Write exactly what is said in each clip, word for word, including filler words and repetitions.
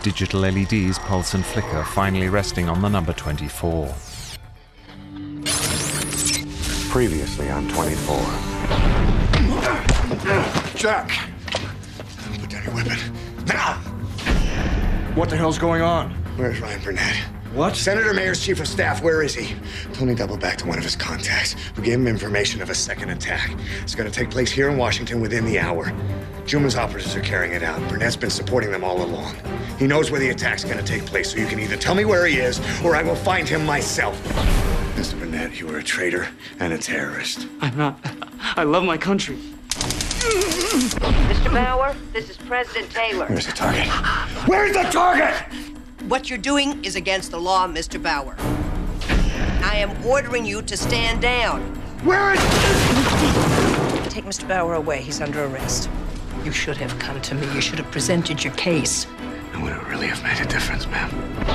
Digital L E Ds pulse and flicker, finally resting on the number twenty-four. Previously on twenty-four. Jack! Put down your weapon. Now! What the hell's going on? Where's Ryan Burnett? What? Senator Mayer's chief of staff, where is he? Tony doubled back to one of his contacts, who gave him information of a second attack. It's gonna take place here in Washington within the hour. Juma's operatives are carrying it out. Burnett's been supporting them all along. He knows where the attack's gonna take place, so you can either tell me where he is, or I will find him myself. Mister Burnett, you are a traitor and a terrorist. I'm not. I love my country. Mister Bauer, this is President Taylor. Where's the target? Where's the target? What you're doing is against the law, Mister Bauer. I am ordering you to stand down. Where is... Take Mister Bauer away. He's under arrest. You should have come to me. You should have presented your case. And would it really have made a difference, ma'am?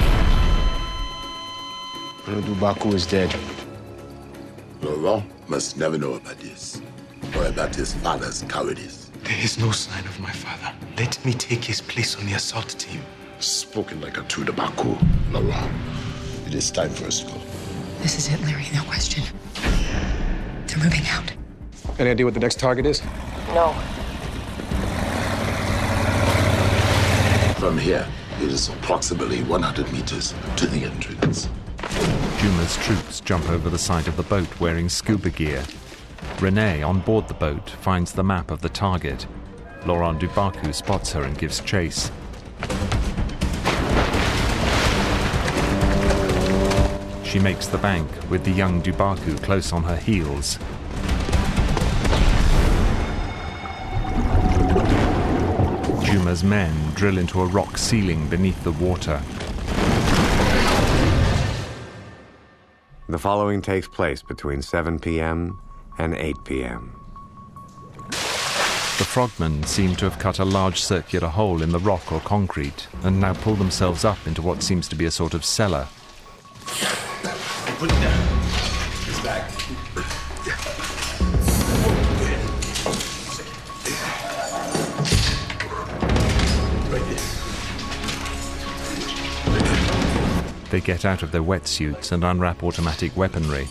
Colonel Dubaku is dead. Laurent must never know about this, or about his father's cowardice. There is no sign of my father. Let me take his place on the assault team. Spoken like a true Dubaku, Laurent. It is time for us to go. This is it, Larry, no question. They're moving out. Any idea what the next target is? No. From here, it is approximately one hundred meters to the entrance. Juma's troops jump over the side of the boat wearing scuba gear. Renee, on board the boat, finds the map of the target. Laurent Dubaku spots her and gives chase. She makes the bank, with the young Dubaku close on her heels. Juma's men drill into a rock ceiling beneath the water. The following takes place between seven p m and eight p m The frogmen seem to have cut a large circular hole in the rock or concrete and now pull themselves up into what seems to be a sort of cellar. Put it down. It's back. They get out of their wetsuits and unwrap automatic weaponry.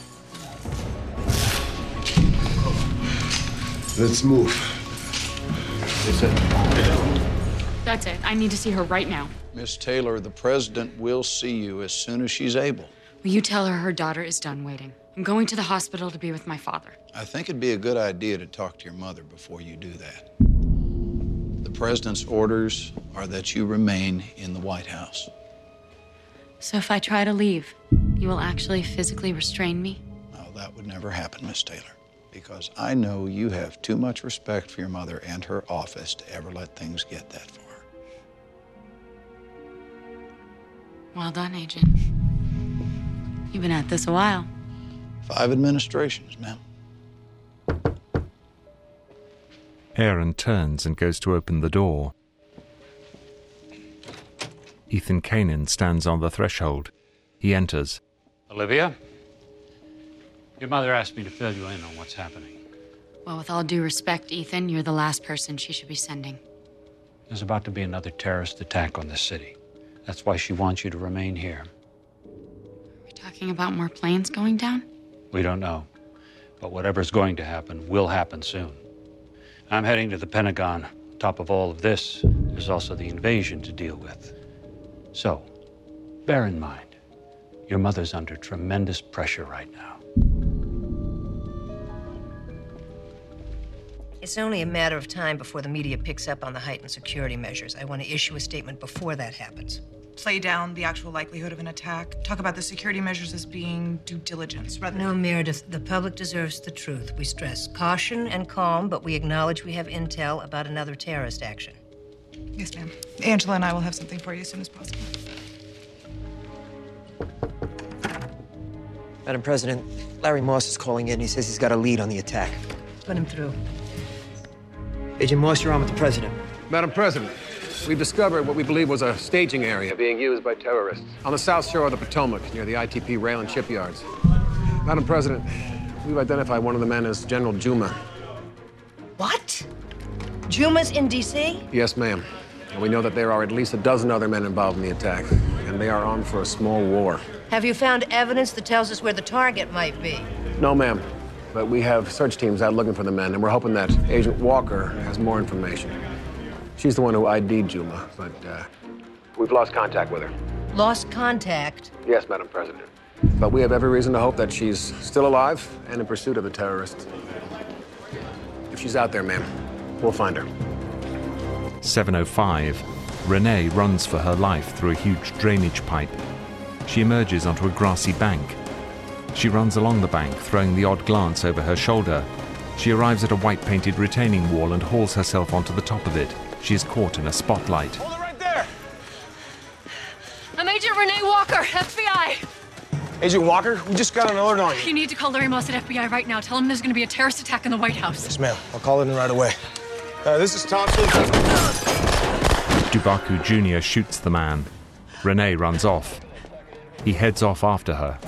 Let's move. That's it. I need to see her right now. Miss Taylor, the president will see you as soon as she's able. Will you tell her her daughter is done waiting? I'm going to the hospital to be with my father. I think it'd be a good idea to talk to your mother before you do that. The president's orders are that you remain in the White House. So if I try to leave, you will actually physically restrain me? No, that would never happen, Miss Taylor, because I know you have too much respect for your mother and her office to ever let things get that far. Well done, Agent. You've been at this a while. Five administrations, ma'am. Aaron turns and goes to open the door. Ethan Kanan stands on the threshold. He enters. Olivia, your mother asked me to fill you in on what's happening. Well, with all due respect, Ethan, you're the last person she should be sending. There's about to be another terrorist attack on this city. That's why she wants you to remain here. Are we talking about more planes going down? We don't know. But whatever's going to happen will happen soon. I'm heading to the Pentagon. On top of all of this, there's also the invasion to deal with. So, bear in mind, your mother's under tremendous pressure right now. It's only a matter of time before the media picks up on the heightened security measures. I want to issue a statement before that happens. Play down the actual likelihood of an attack. Talk about the security measures as being due diligence rather than... No, Meredith, the public deserves the truth. We stress caution and calm, but we acknowledge we have intel about another terrorist action. Yes, ma'am. Angela and I will have something for you as soon as possible. Madam President, Larry Moss is calling in. He says he's got a lead on the attack. Put him through. Agent Moss, you're on with the president. Madam President, we've discovered what we believe was a staging area being used by terrorists on the south shore of the Potomac, near the I T P rail and shipyards. Madam President, we've identified one of the men as General Juma. What? Juma's in D C? Yes, ma'am. And we know that there are at least a dozen other men involved in the attack, and they are on for a small war. Have you found evidence that tells us where the target might be? No, ma'am. But we have search teams out looking for the men, and we're hoping that Agent Walker has more information. She's the one who I D'd Juma, but uh, we've lost contact with her. Lost contact? Yes, Madam President. But we have every reason to hope that she's still alive and in pursuit of the terrorists. If she's out there, ma'am, we'll find her. seven oh five. Renee runs for her life through a huge drainage pipe. She emerges onto a grassy bank. She runs along the bank, throwing the odd glance over her shoulder. She arrives at a white-painted retaining wall and hauls herself onto the top of it. She is caught in a spotlight. Hold it right there! I'm Agent Renee Walker, F B I. Agent Walker, we just got an alert on you. You need to call Larry Moss at F B I right now. Tell him there's going to be a terrorist attack in the White House. Yes, ma'am. I'll call in right away. Uh, this is Thompson. Dubaku Junior shoots the man. Renee runs off. He heads off after her.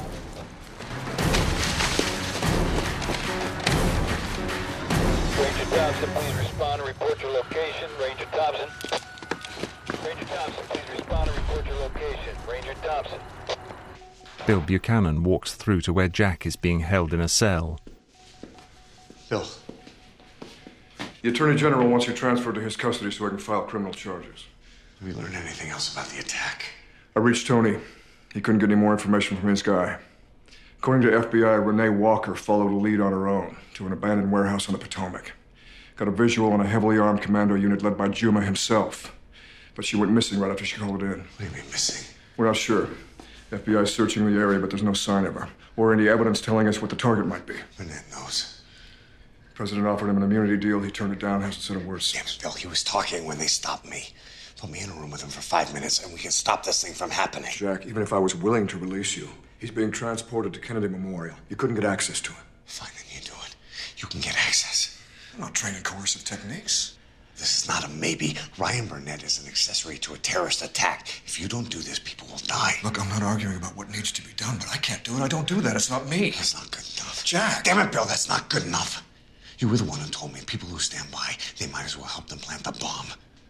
Ranger Thompson, please respond and report your location. Ranger Thompson. Ranger Thompson, please respond and report your location. Ranger Thompson. Bill Buchanan walks through to where Jack is being held in a cell. Bill. The Attorney General wants you transferred to his custody so I can file criminal charges. Have you learned anything else about the attack? I reached Tony. He couldn't get any more information from his guy. According to F B I, Renee Walker followed a lead on her own to an abandoned warehouse on the Potomac. Got a visual on a heavily armed commando unit led by Juma himself. But she went missing right after she called in. What do you mean missing? We're not sure. F B I is searching the area, but there's no sign of her, or any evidence telling us what the target might be. Burnett knows. The president offered him an immunity deal. He turned it down, hasn't said a word since. Bill, he was talking when they stopped me. Put me in a room with him for five minutes, and we can stop this thing from happening. Jack, even if I was willing to release you, he's being transported to Kennedy Memorial. You couldn't get access to him. Fine, then you do it. You can get access. I'm not trained in coercive techniques. This is not a maybe. Ryan Burnett is an accessory to a terrorist attack. If you don't do this, people will die. Look, I'm not arguing about what needs to be done, but I can't do it. I don't do that. It's not me. That's not good enough. Jack! Damn it, Bill, that's not good enough. You were the one who told me people who stand by, they might as well help them plant the bomb.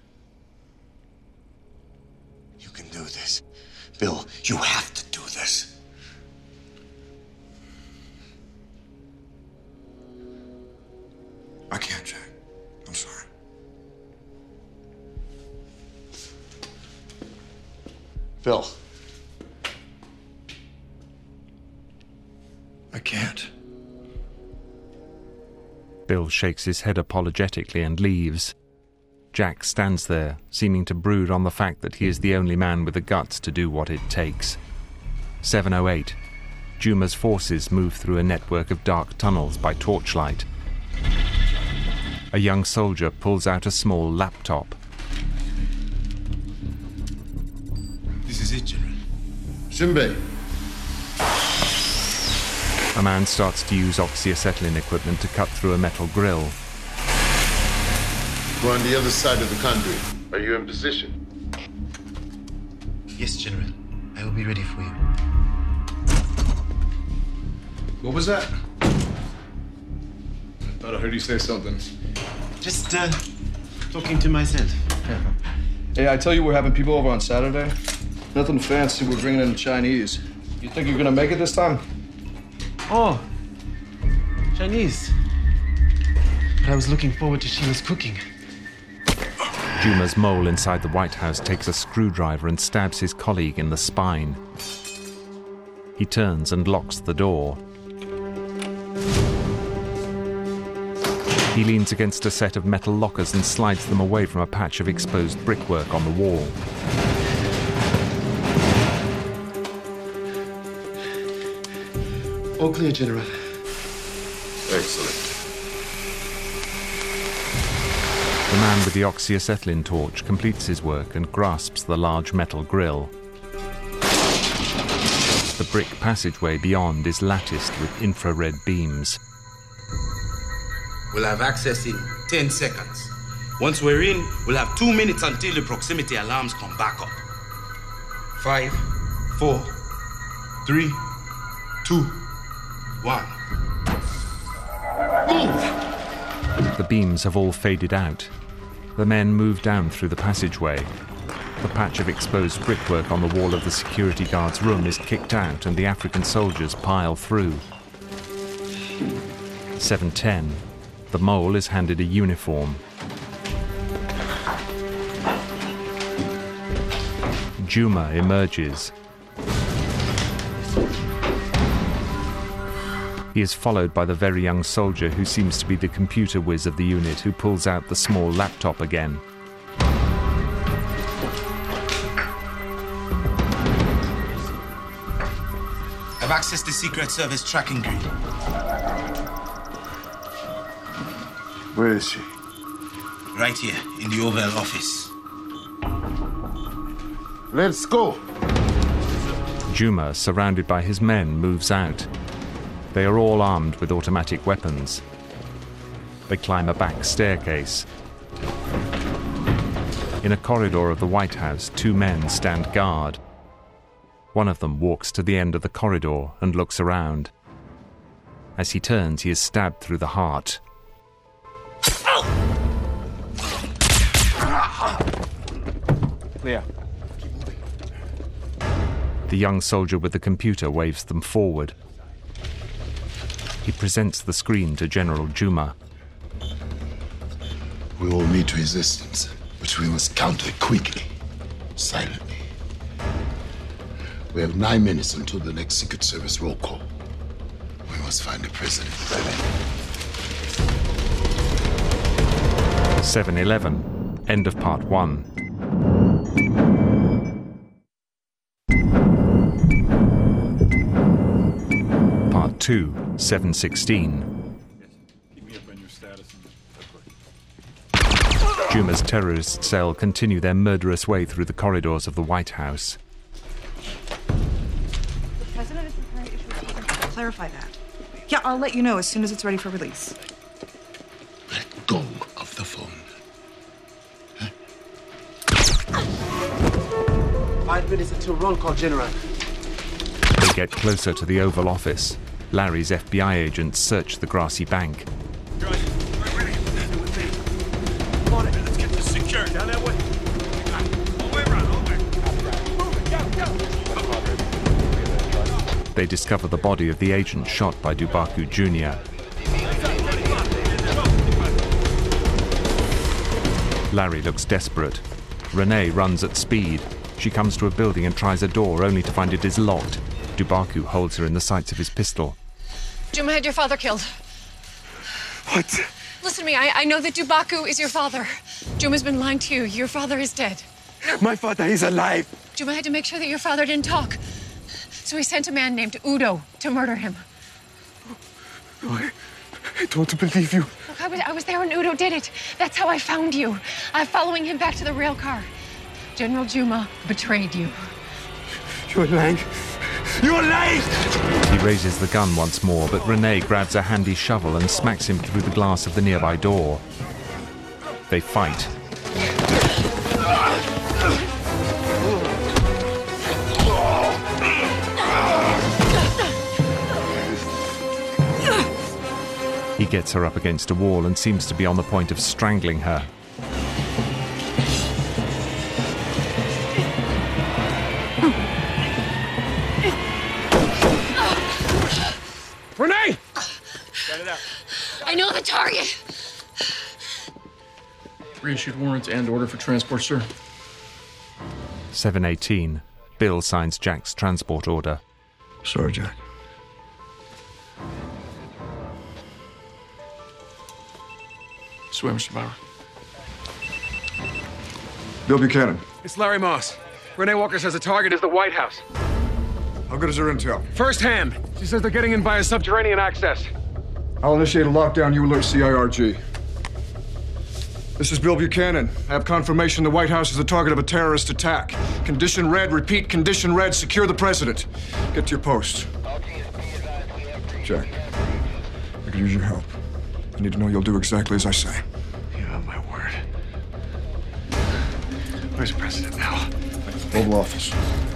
You can do this. Bill, you have to do this. I can't, Jack. I'm sorry. Bill. I can't. Bill shakes his head apologetically and leaves. Jack stands there, seeming to brood on the fact that he is the only man with the guts to do what it takes. seven oh eight. Juma's forces move through a network of dark tunnels by torchlight. A young soldier pulls out a small laptop. This is it, General. Shinbei. A man starts to use oxyacetylene equipment to cut through a metal grill. We're on the other side of the conduit. Are you in position? Yes, General. I will be ready for you. What was that? I thought I heard you say something. Just, uh, talking to myself. Hey, I tell you we're having people over on Saturday. Nothing fancy, we're bringing in Chinese. You think you're gonna make it this time? Oh, Chinese. But I was looking forward to Sheila's cooking. Juma's mole inside the White House takes a screwdriver and stabs his colleague in the spine. He turns and locks the door. He leans against a set of metal lockers and slides them away from a patch of exposed brickwork on the wall. All clear, General. Excellent. The man with the oxyacetylene torch completes his work and grasps the large metal grill. The brick passageway beyond is latticed with infrared beams. We'll have access in ten seconds. Once we're in, we'll have two minutes until the proximity alarms come back up. Five, four, three, two, one. Move! The beams have all faded out. The men move down through the passageway. The patch of exposed brickwork on the wall of the security guard's room is kicked out and the African soldiers pile through. seven ten. The mole is handed a uniform. Juma emerges. He is followed by the very young soldier who seems to be the computer whiz of the unit, who pulls out the small laptop again. I've accessed the Secret Service tracking grid. Where is she? Right here, in the Oval Office. Let's go. Juma, surrounded by his men, moves out. They are all armed with automatic weapons. They climb a back staircase. In a corridor of the White House, two men stand guard. One of them walks to the end of the corridor and looks around. As he turns, he is stabbed through the heart. Clear. The young soldier with the computer waves them forward. He presents the screen to General Juma. We will meet resistance, which we must counter quickly, silently. We have nine minutes until the next Secret Service roll call. We must find the president. seven eleven. End of part one. Part two, seven sixteen. Juma's terrorist cell continue their murderous way through the corridors of the White House. The president is preparing to issue a statement to clarify that. Yeah, I'll let you know as soon as it's ready for release. Let go of the phone. Five minutes until roll call, General. They get closer to the Oval Office. Larry's F B I agents search the grassy bank. Let's get this secured. Down that way. All the way around, all the way. Move it, go, go. They discover the body of the agent shot by Dubaku Junior Larry looks desperate. Renee runs at speed. She comes to a building and tries a door, only to find it is locked. Dubaku holds her in the sights of his pistol. Juma had your father killed. What? Listen to me, I, I know that Dubaku is your father. Juma's been lying to you. Your father is dead. My father is alive. Juma had to make sure that your father didn't talk. So he sent a man named Udo to murder him. I, I don't believe you. Look, I was, I was there when Udo did it. That's how I found you. I'm following him back to the rail car. General Juma betrayed you. You're lying. You're lying! He raises the gun once more, but Renee grabs a handy shovel and smacks him through the glass of the nearby door. They fight. He gets her up against a wall and seems to be on the point of strangling her. Renee! I know the target. Reissued warrants and order for transport, sir. seven eighteen. Bill signs Jack's transport order. Sorry, Jack. Swear, Mister Bauer. Bill Buchanan. It's Larry Moss. Renee Walker says the target is the White House. How good is her intel? First hand. She says they're getting in via subterranean access. I'll initiate a lockdown. You alert C I R G. This is Bill Buchanan. I have confirmation the White House is the target of a terrorist attack. Condition red, repeat, condition red, secure the president. Get to your post. Jack, I could use your help. I need to know you'll do exactly as I say. You have my word. Where's the president now? Oval Office.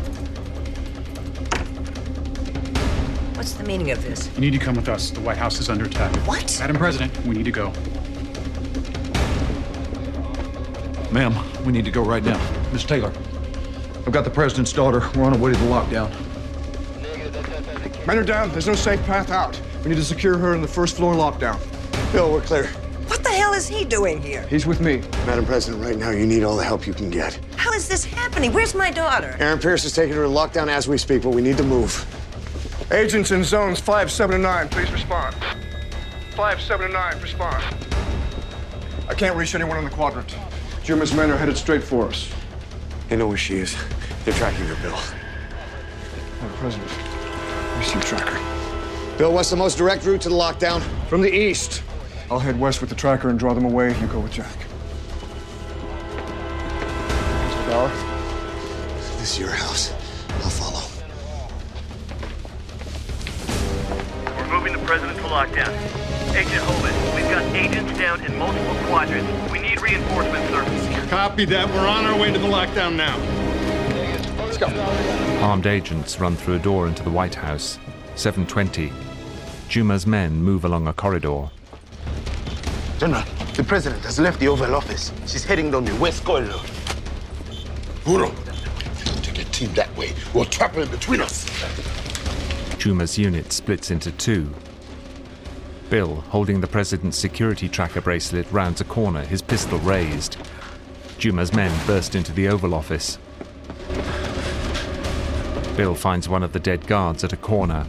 What's the meaning of this? You need to come with us. The White House is under attack. What? Madam President, we need to go. Ma'am, we need to go right now. Miss Taylor, I've got the president's daughter. We're on our way to the lockdown. Men are down. There's no safe path out. We need to secure her in the first floor lockdown. Bill, we're clear. What the hell is he doing here? He's with me. Madam President, right now you need all the help you can get. How is this happening? Where's my daughter? Aaron Pierce is taking her to lockdown as we speak, but we need to move. Agents in zones five, seven, and nine, please respond. Five, seven, and nine, respond. I can't reach anyone in the quadrant. Juma's men are headed straight for us. They know where she is. They're tracking her, Bill. Madam President, we see a tracker. Bill, what's the most direct route to the lockdown? From the east. I'll head west with the tracker and draw them away. You go with Jack. Mister Bauer? This is your house. I'll follow. We're moving the president to lockdown. Agent Holman, we've got agents down in multiple quadrants. We need reinforcements, sir. Copy that. We're on our way to the lockdown now. Let's go. Armed agents run through a door into the White House. seven twenty. Juma's men move along a corridor. General, the president has left the Oval Office. She's heading down the west corridor. Huro, take your team that way. We'll trap her in between us. Juma's unit splits into two. Bill, holding the president's security tracker bracelet, rounds a corner, his pistol raised. Juma's men burst into the Oval Office. Bill finds one of the dead guards at a corner.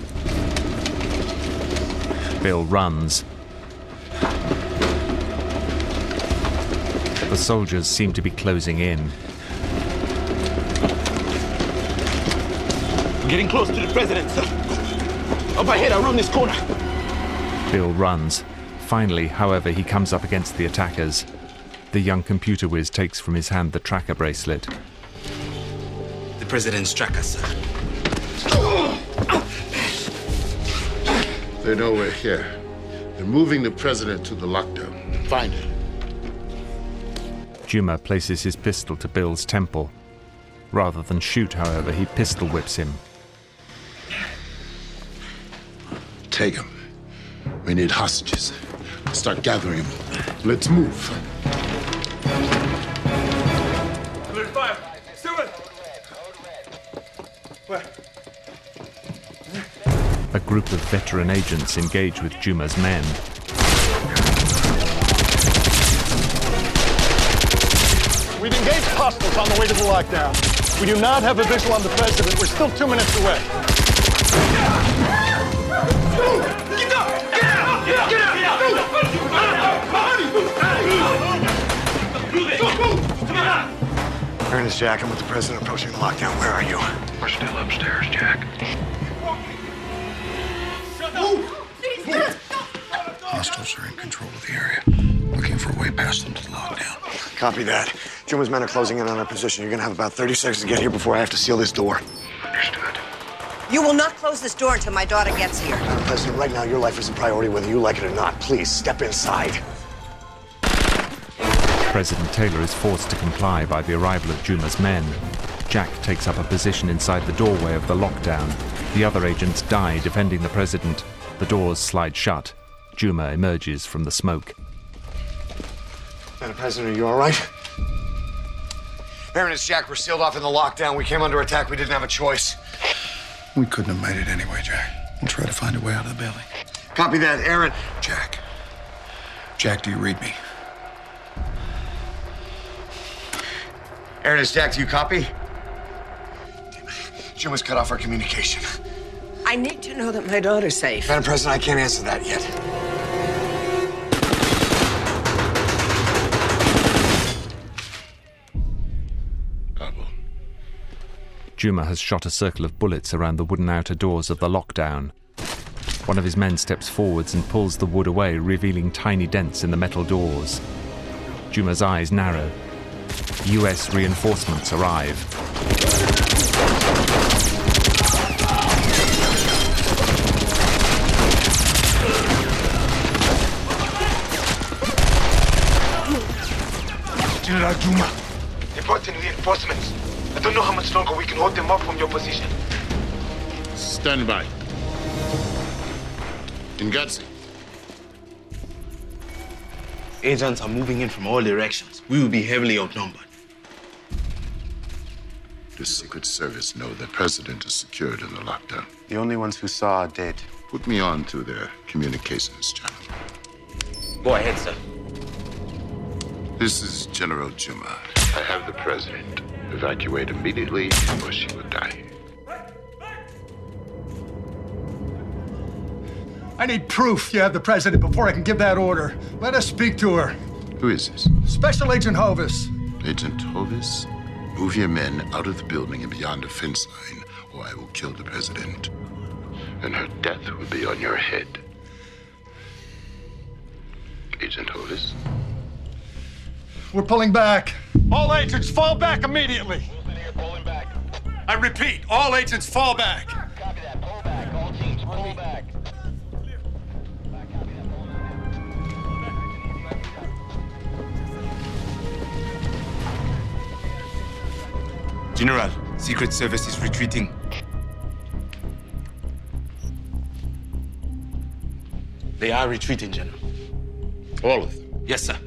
Bill runs. The soldiers seem to be closing in. We're getting close to the president, sir. Up ahead, around this corner. Bill runs. Finally, however, he comes up against the attackers. The young computer whiz takes from his hand the tracker bracelet. The president's tracker, sir. They know we're here. They're moving the president to the lockdown. Find her. Juma places his pistol to Bill's temple. Rather than shoot, however, he pistol whips him. Take him. We need hostages. Start gathering them. Let's move. Clear fire. Stewart! Where? A group of veteran agents engage with Juma's men. We've engaged hostiles on the way to the lockdown. We do not have a visual on the president. We're still two minutes away. Get out! Get out! Get out! Get out! Ernest, Jack, I'm with the president approaching the lockdown. Where are you? We're still upstairs, Jack. Hostiles are in control of the area, looking for a way past them to the lockdown. Copy that. Juma's men are closing in on our position. You're gonna have about thirty seconds to get here before I have to seal this door. Understood. You will not close this door until my daughter gets here. Madam President, right now your life is a priority whether you like it or not. Please, step inside. President Taylor is forced to comply by the arrival of Juma's men. Jack takes up a position inside the doorway of the lockdown. The other agents die defending the president. The doors slide shut. Juma emerges from the smoke. Madam President, are you all right? Aaron, it's Jack. We're sealed off in the lockdown. We came under attack. We didn't have a choice. We couldn't have made it anyway, Jack. We'll try to find a way out of the building. Copy that, Aaron. Jack. Jack, do you read me? Aaron, it's Jack. Do you copy? Juma's cut off our communication. I need to know that my daughter's safe. Madam President, I can't answer that yet. Juma has shot a circle of bullets around the wooden outer doors of the lockdown. One of his men steps forwards and pulls the wood away, revealing tiny dents in the metal doors. Juma's eyes narrow. U S reinforcements arrive. General Juma, they brought in reinforcements. I don't know how much longer we can hold them off from your position. Stand by. Ngozi. Agents are moving in from all directions. We will be heavily outnumbered. Does Secret Service know the president is secured in the lockdown? The only ones who saw are dead. Put me on to their communications channel. Go ahead, sir. This is General Juma. I have the president. Evacuate immediately or she will die. I need proof you have the president before I can give that order. Let us speak to her. Who is this? Special Agent Hovis. Agent Hovis? Move your men out of the building and beyond the fence line, or I will kill the president. And her death will be on your head. Agent Hovis? We're pulling back. All agents fall back immediately. I repeat, all agents fall back. Copy that. Pull back. All teams, pull back. General, Secret Service is retreating. They are retreating, General. All of them? Yes, sir.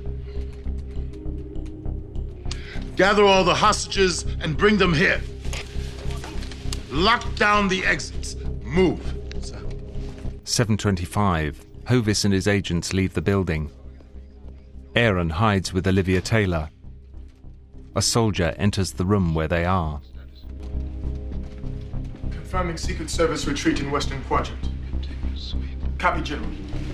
Gather all the hostages and bring them here. Lock down the exits. Move. Sir. seven twenty-five. Hovis and his agents leave the building. Aaron hides with Olivia Taylor. A soldier enters the room where they are. Confirming Secret Service retreat in Western Quadrant. Copy, General.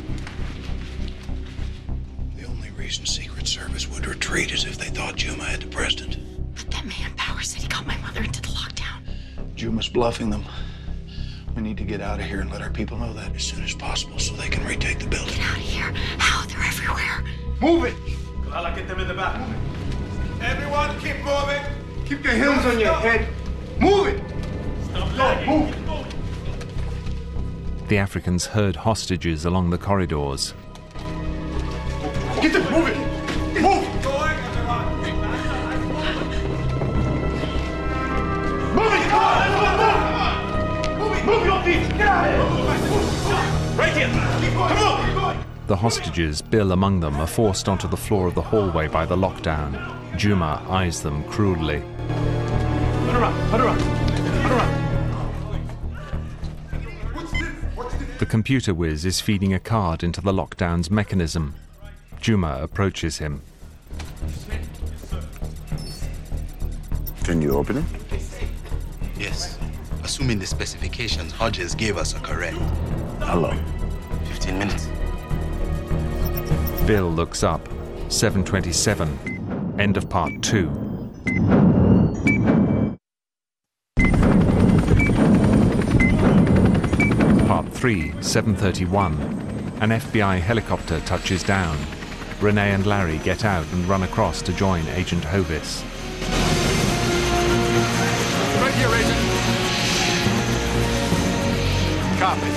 The only reason Secret Service would retreat is if they thought Juma had the president. But that man Power said he got my mother into the lockdown. Juma's bluffing them. We need to get out of here and let our people know that as soon as possible so they can retake the building. Get out of here. How? They're everywhere. Move it! I'll get them in the back. Move it. Everyone, keep moving. Keep your hands on your head. Move it! Stop lagging. Move. The Africans herd hostages along the corridors. Get them moving! Move! Move it! Come on! Move it! Move your feet! Get out of here! Right here! Keep going! Come on! The hostages, Bill among them, are forced onto the floor of the hallway by the lockdown. Juma eyes them cruelly. Turn around! Turn around! Turn around! The computer whiz is feeding a card into the lockdown's mechanism. Juma approaches him. Can you open it? Yes. Assuming the specifications Hodges gave us are correct. How long? Fifteen minutes. Bill looks up. seven twenty-seven. End of part two. Part three, seven thirty-one. An F B I helicopter touches down. Renee and Larry get out and run across to join Agent Hovis. Right here, Agent. Copy.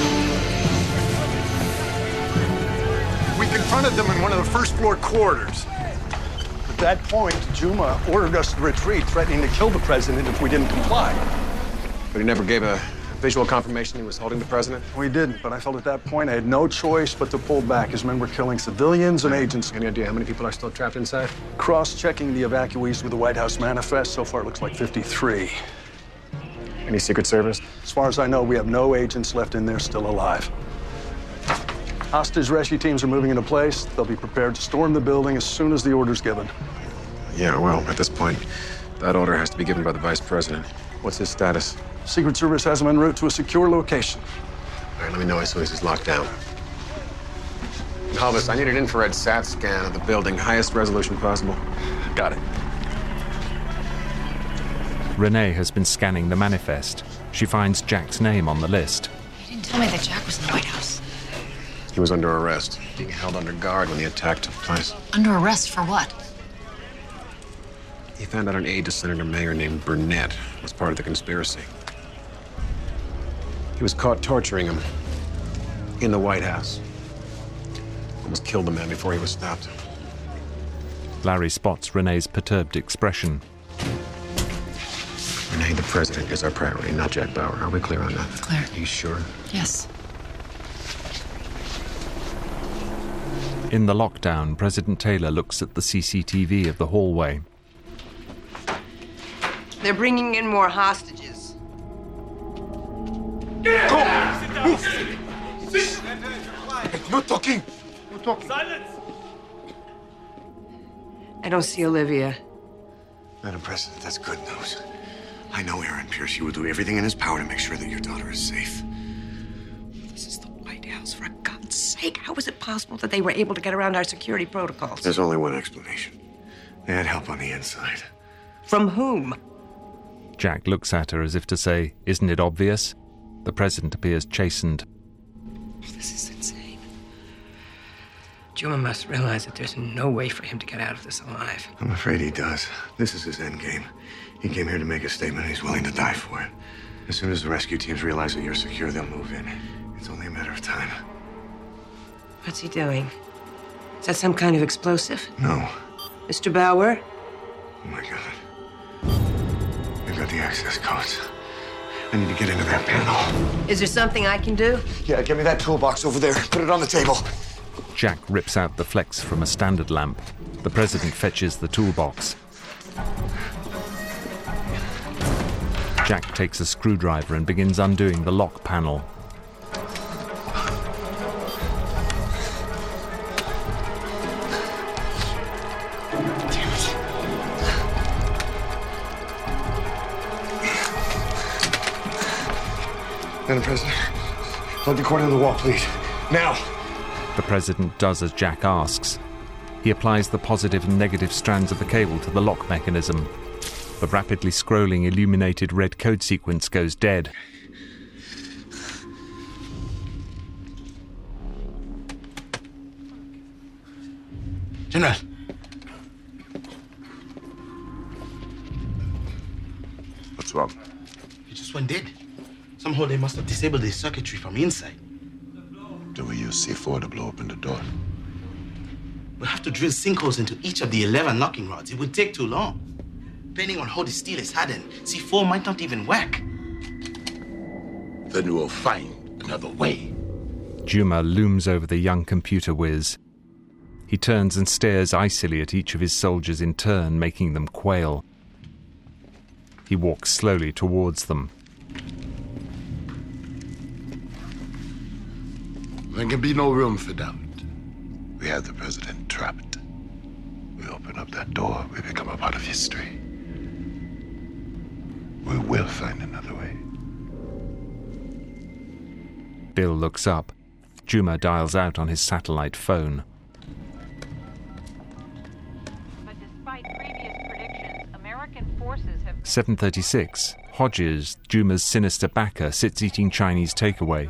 We confronted them in one of the first floor corridors. At that point, Juma ordered us to retreat, threatening to kill the president if we didn't comply. But he never gave a visual confirmation he was holding the president? We didn't, but I felt at that point I had no choice but to pull back. His men were killing civilians and agents. Any idea how many people are still trapped inside? Cross-checking the evacuees with the White House manifest, so far it looks like fifty-three. Any Secret Service? As far as I know, we have no agents left in there still alive. Hostage rescue teams are moving into place. They'll be prepared to storm the building as soon as the order's given. Yeah, well, at this point, that order has to be given by the Vice President. What's his status? Secret Service has him en route to a secure location. All right, let me know as soon as he's locked down. Hovis, I need an infrared sat scan of the building, highest resolution possible. Got it. Renee has been scanning the manifest. She finds Jack's name on the list. You didn't tell me that Jack was in the White House. He was under arrest, being held under guard when the attack took place. Under arrest for what? He found out an aide to Senator Mayer named Burnett was part of the conspiracy. He was caught torturing him in the White House. Almost killed the man before he was stopped. Larry spots Renee's perturbed expression. Renee, the president is our priority, not Jack Bauer. Are we clear on that? Clear. Are you sure? Yes. In the lockdown, President Taylor looks at the C C T V of the hallway. They're bringing in more hostages. No talking. No talking. Silence! I don't see Olivia. Madam President, that's good news. I know Aaron Pierce. He will do everything in his power to make sure that your daughter is safe. This is the White House, for God's sake. How is it possible that they were able to get around our security protocols? There's only one explanation. They had help on the inside. From whom? Jack looks at her as if to say, isn't it obvious? The president appears chastened. This is insane. Juma must realize that there's no way for him to get out of this alive. I'm afraid he does. This is his end game. He came here to make a statement and he's willing to die for it. As soon as the rescue teams realize that you're secure, they'll move in. It's only a matter of time. What's he doing? Is that some kind of explosive? No. Mister Bauer? Oh my God. They've got the access codes. I need to get into that panel. Is there something I can do? Yeah, give me that toolbox over there. Put it on the table. Jack rips out the flex from a standard lamp. The president fetches the toolbox. Jack takes a screwdriver and begins undoing the lock panel. Madam President, plug the cord in the wall, please. Now! The president does as Jack asks. He applies the positive and negative strands of the cable to the lock mechanism. The rapidly scrolling illuminated red code sequence goes dead. General. What's wrong? He just went dead. Somehow they must have disabled the circuitry from inside. Do we use C four to blow open the door? We'll have to drill sinkholes into each of the eleven locking rods. It would take too long. Depending on how the steel is hardened, C four might not even work. Then we'll find another way. Juma looms over the young computer whiz. He turns and stares icily at each of his soldiers in turn, making them quail. He walks slowly towards them. There can be no room for doubt. We have the president trapped. We open up that door, we become a part of history. We will find another way. Bill looks up. Juma dials out on his satellite phone. But despite previous predictions, American forces have... seven thirty-six. Hodges, Juma's sinister backer, sits eating Chinese takeaway.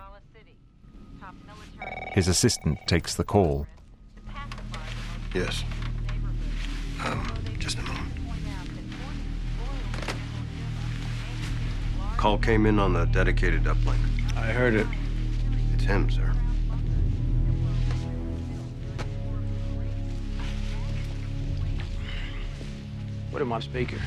His assistant takes the call. Yes. Um, just a moment. Call came in on the dedicated uplink. I heard it. It's him, sir. Put him on speaker.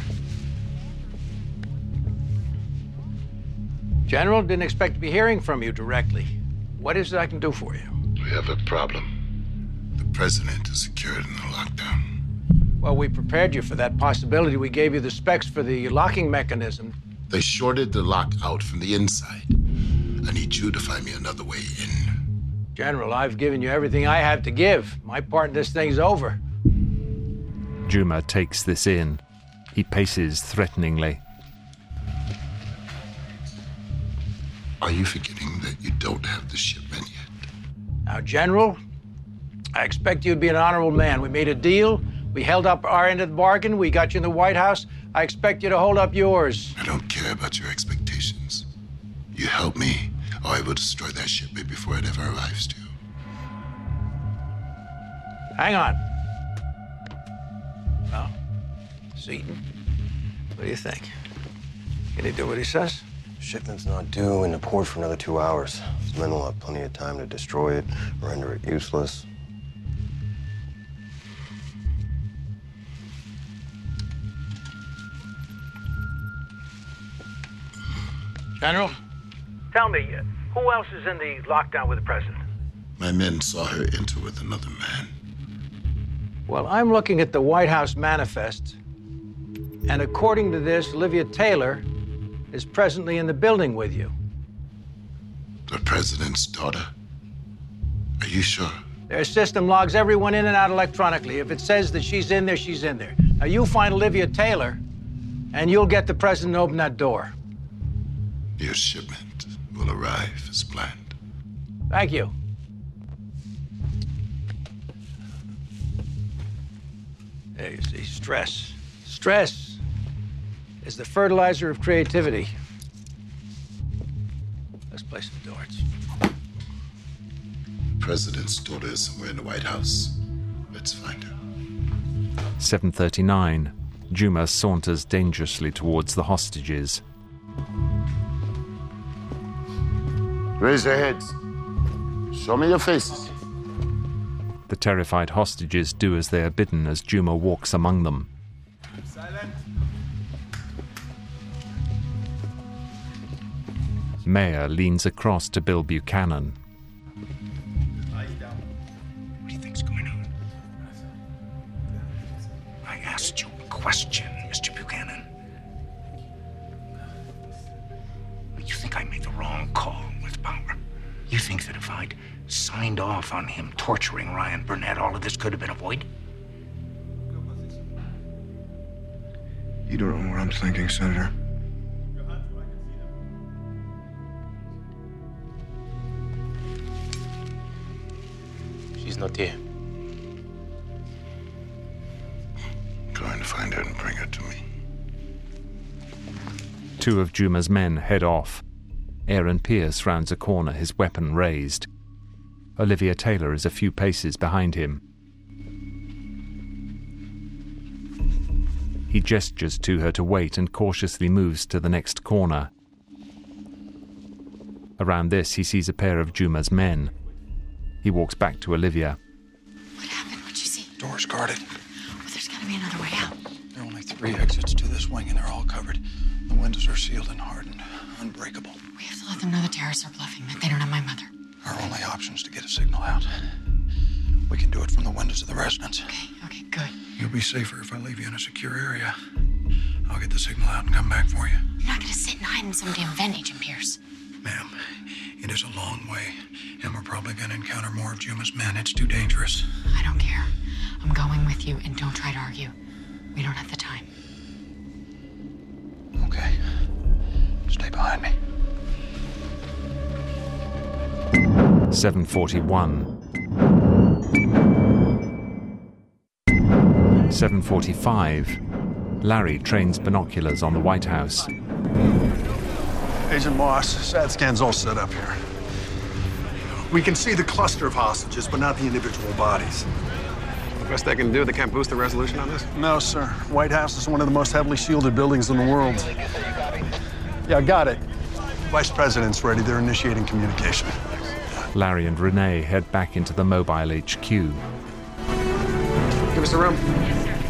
General, didn't expect to be hearing from you directly. What is it I can do for you? We have a problem. The president is secured in the lockdown. Well, we prepared you for that possibility. We gave you the specs for the locking mechanism. They shorted the lock out from the inside. I need you to find me another way in. General, I've given you everything I have to give. My part in this thing's over. Juma takes this in. He paces threateningly. Are you forgetting that you don't have the shipment yet? Now, General, I expect you to be an honorable man. We made a deal. We held up our end of the bargain. We got you in the White House. I expect you to hold up yours. I don't care about your expectations. You help me, or I will destroy that shipment before it ever arrives to you. Hang on. Well, Seaton, what do you think? Can he do what he says? Shipment's not due in the port for another two hours. His men will have plenty of time to destroy it, render it useless. General? Tell me, uh, who else is in the lockdown with the president? My men saw her enter with another man. Well, I'm looking at the White House manifest, and according to this, Olivia Taylor is presently in the building with you. The president's daughter? Are you sure? Their system logs everyone in and out electronically. If it says that she's in there, she's in there. Now, you find Olivia Taylor, and you'll get the president to open that door. Your shipment will arrive as planned. Thank you. There you see, stress. Stress is the fertilizer of creativity. Let's play some darts. The president's daughter is somewhere in the White House. Let's find her. seven thirty-nine. Juma saunters dangerously towards the hostages. Raise your heads. Show me your faces. The terrified hostages do as they are bidden as Juma walks among them. Silent. Mayer leans across to Bill Buchanan. Eyes down. What do you think's going on? I asked you a question, Mister Buchanan. You think I made the wrong call with Power? You think that if I'd signed off on him torturing Ryan Burnett, all of this could have been avoided? You don't know what I'm thinking, Senator. She's not here. Go and find her and bring her to me. Two of Juma's men head off. Aaron Pierce rounds a corner, his weapon raised. Olivia Taylor is a few paces behind him. He gestures to her to wait and cautiously moves to the next corner. Around this, he sees a pair of Juma's men. He walks back to Olivia. What happened? What'd you see? Door's guarded. Well, there's gotta be another way out. There are only three exits to this wing, and they're all covered. The windows are sealed and hardened, unbreakable. We have to let them know the terrorists are bluffing, that they don't have my mother. Our only option is to get a signal out. We can do it from the windows of the residence. Okay, okay, good. You'll be safer if I leave you in a secure area. I'll get the signal out and come back for you. You're not gonna sit and hide in some damn vent, Agent Pierce. Ma'am, it is a long way, and we're probably gonna encounter more of Juma's men. It's too dangerous. I don't care. I'm going with you, and don't try to argue. We don't have the time. Okay. Stay behind me. seven forty-one. seven forty-five. Larry trains binoculars on the White House. Agent Moss, SAT scan's all set up here. We can see the cluster of hostages, but not the individual bodies. The best they can do, they can't boost the resolution on this? No, sir. White House is one of the most heavily shielded buildings in the world. Yeah, I got it. Vice President's ready. They're initiating communication. Larry and Renee head back into the mobile H Q. Give us a room. Yes, sir.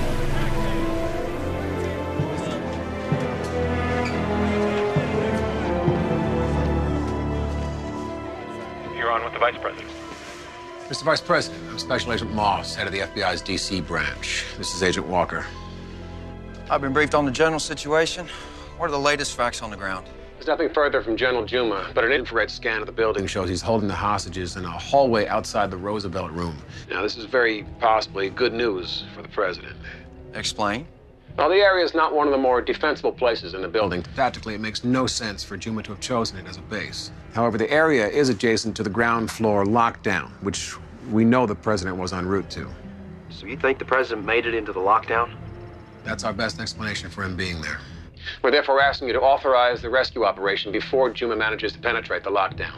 You're on with the Vice President. Mister Vice President, I'm Special Agent Moss, head of the F B I's D C branch. This is Agent Walker. I've been briefed on the general situation. What are the latest facts on the ground? There's nothing further from General Juma, but an infrared scan of the building shows he's holding the hostages in a hallway outside the Roosevelt room. Now, this is very possibly good news for the president. Explain. Well, the area is not one of the more defensible places in the building. Tactically, it makes no sense for Juma to have chosen it as a base. However, the area is adjacent to the ground floor lockdown, which we know the president was en route to. So you think the president made it into the lockdown? That's our best explanation for him being there. We're therefore asking you to authorize the rescue operation before Juma manages to penetrate the lockdown.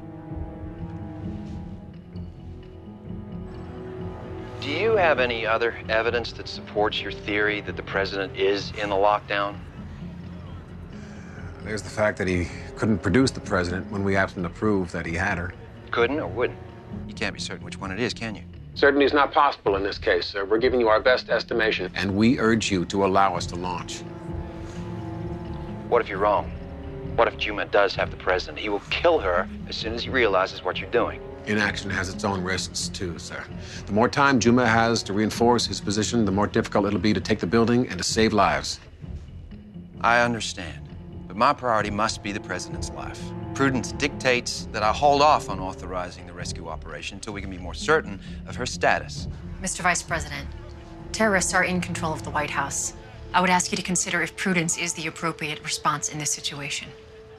Do you have any other evidence that supports your theory that the president is in the lockdown? There's the fact that he couldn't produce the president when we asked him to prove that he had her. Couldn't or wouldn't? You can't be certain which one it is, can you? Certainty is not possible in this case, sir. We're giving you our best estimation, and we urge you to allow us to launch. What if you're wrong? What if Juma does have the president? He will kill her as soon as he realizes what you're doing. Inaction has its own risks, too, sir. The more time Juma has to reinforce his position, the more difficult it'll be to take the building and to save lives. I understand, but my priority must be the president's life. Prudence dictates that I hold off on authorizing the rescue operation until we can be more certain of her status. Mister Vice President, terrorists are in control of the White House. I would ask you to consider if prudence is the appropriate response in this situation.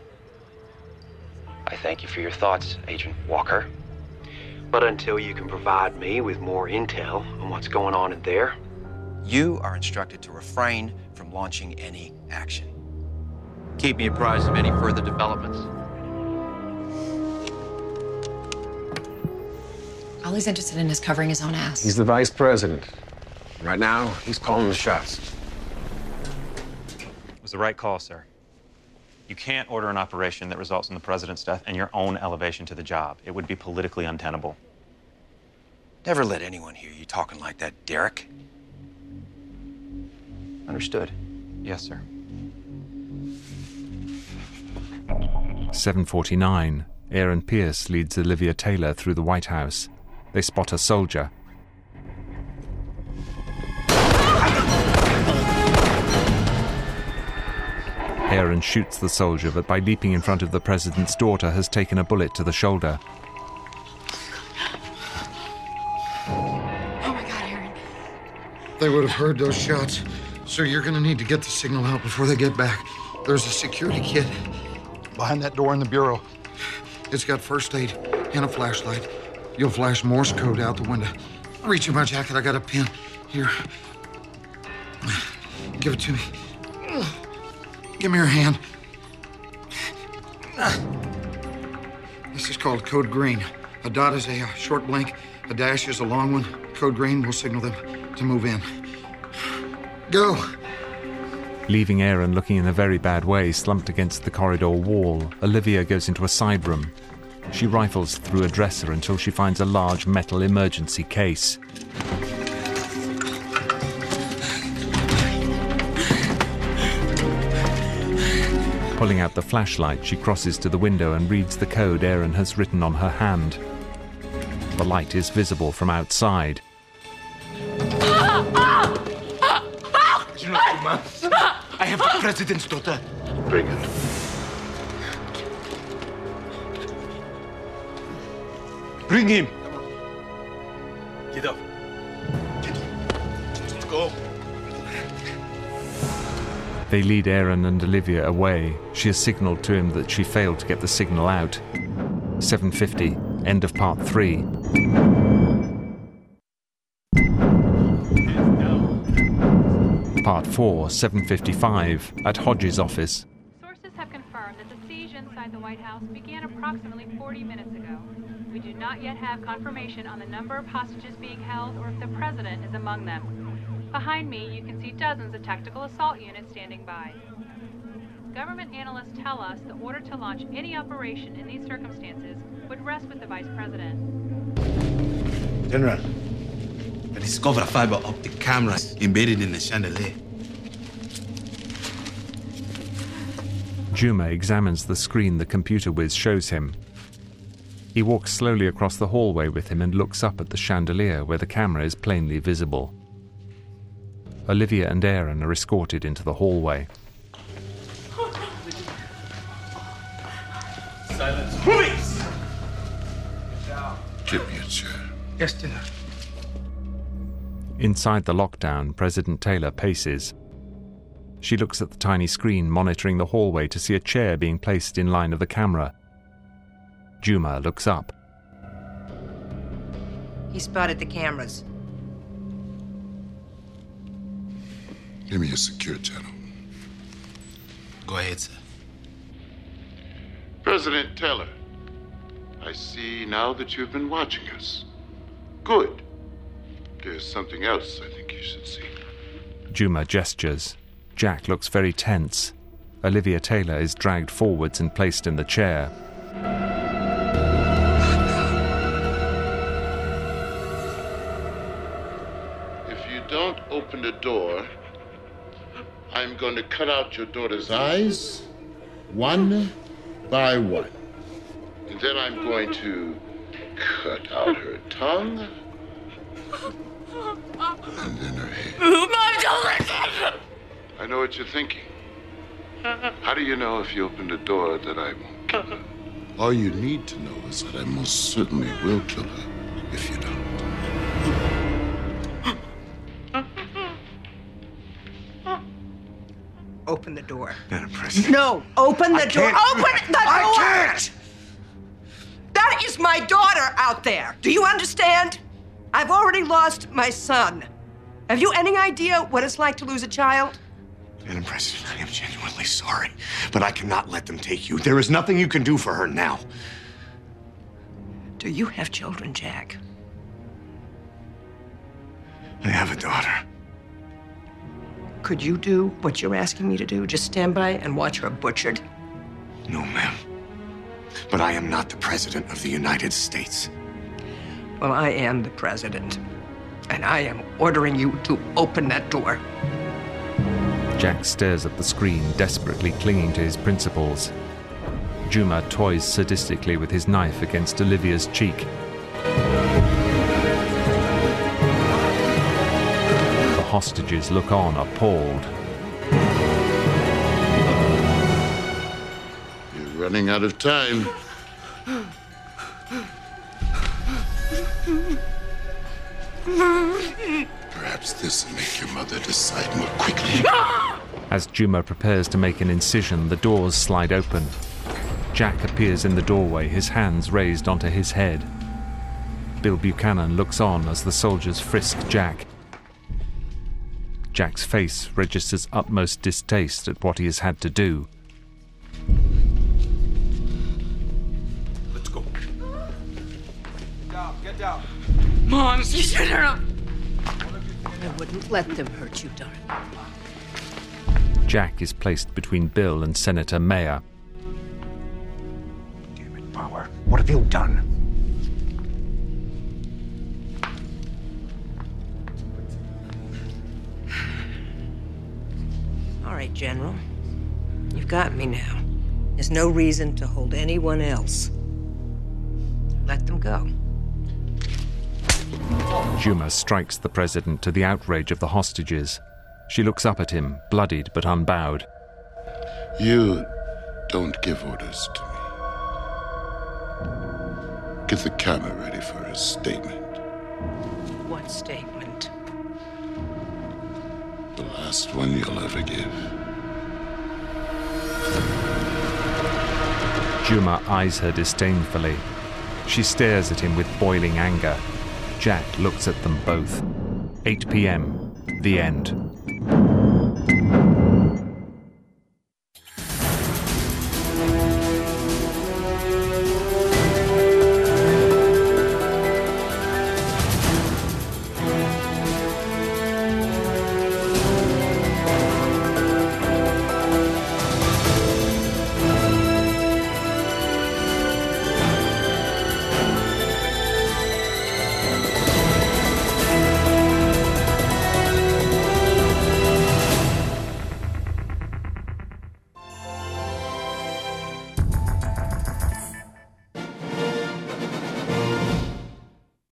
I thank you for your thoughts, Agent Walker. But until you can provide me with more intel on what's going on in there, you are instructed to refrain from launching any action. Keep me apprised of any further developments. All he's interested in is covering his own ass. He's the vice president. Right now, he's calling the shots. It was the right call, sir. You can't order an operation that results in the president's death and your own elevation to the job. It would be politically untenable. Never let anyone hear you talking like that, Derek. Understood? Yes, sir. seven forty-nine. Aaron Pierce leads Olivia Taylor through the White House. They spot a soldier. Aaron shoots the soldier, but by leaping in front of the president's daughter has taken a bullet to the shoulder. Oh my God, Aaron. They would have heard those shots. Sir, you're gonna need to get the signal out before they get back. There's a security kit behind that door in the bureau. It's got first aid and a flashlight. You'll flash Morse code out the window. Reach in my jacket, I got a pen. Here. Give it to me. Give me your hand. This is called code green. A dot is a short blank, a dash is a long one. Code green will signal them to move in. Go. Leaving Aaron looking in a very bad way, slumped against the corridor wall, Olivia goes into a side room. She rifles through a dresser until she finds a large metal emergency case. Pulling out the flashlight, she crosses to the window and reads the code Aaron has written on her hand. The light is visible from outside. I have the president's daughter. Bring it. Bring him. Get up. Get up. Let's go. They lead Aaron and Olivia away. She has signaled to him that she failed to get the signal out. seven fifty, end of part three. Part four, seven fifty-five, at Hodges' office. Sources have confirmed that the siege inside the White House began approximately forty minutes ago. We do not yet have confirmation on the number of hostages being held or if the president is among them. Behind me, you can see dozens of tactical assault units standing by. Government analysts tell us the order to launch any operation in these circumstances would rest with the Vice President. General, I discovered fiber optic cameras embedded in the chandelier. Juma examines the screen the computer whiz shows him. He walks slowly across the hallway with him and looks up at the chandelier where the camera is plainly visible. Olivia and Aaron are escorted into the hallway. Silence. Moving! Give me a chair. Yes, General. Inside the lockdown, President Taylor paces. She looks at the tiny screen monitoring the hallway to see a chair being placed in line of the camera. Juma looks up. He spotted the cameras. Give me a secure channel. Go ahead, sir. President Taylor, I see now that you've been watching us. Good. There's something else I think you should see. Juma gestures. Jack looks very tense. Olivia Taylor is dragged forwards and placed in the chair. If you don't open the door, I'm going to cut out your daughter's eyes, one by one. And then I'm going to Cut out her tongue. And then her head. Mom, don't listen! I know what you're thinking. How do you know if you opened a door that I won't kill her? All you need to know is that I most certainly will kill her if you don't. Open the door. Madam President. No, open the I door. can't. Open the door! I can't! That is my daughter out there. Do you understand? I've already lost my son. Have you any idea what it's like to lose a child? Madam President, I am genuinely sorry, but I cannot let them take you. There is nothing you can do for her now. Do you have children, Jack? I have a daughter. Could you do what you're asking me to do? Just stand by and watch her butchered? No, ma'am. But I am not the President of the United States. Well, I am the President, and I am ordering you to open that door. Jack stares at the screen, desperately clinging to his principles. Juma toys sadistically with his knife against Olivia's cheek. The hostages look on, appalled. You're running out of time. Perhaps this will make your mother decide more quickly. As Juma prepares to make an incision, the doors slide open. Jack appears in the doorway, his hands raised onto his head. Bill Buchanan looks on as the soldiers frisk Jack. Jack's face registers utmost distaste at what he has had to do. Let's go. Get down, get down. Mom, you should have. I wouldn't let them hurt you, darling. Jack is placed between Bill and Senator Mayer. Damn it, Bauer. What have you done? All right, General. You've got me now. There's no reason to hold anyone else. Let them go. Juma strikes the president to the outrage of the hostages. She looks up at him, bloodied but unbowed. You don't give orders to me. Get the camera ready for a statement. What statement? The last one you'll ever give. Juma eyes her disdainfully. She stares at him with boiling anger. Jack looks at them both. eight p.m. The end.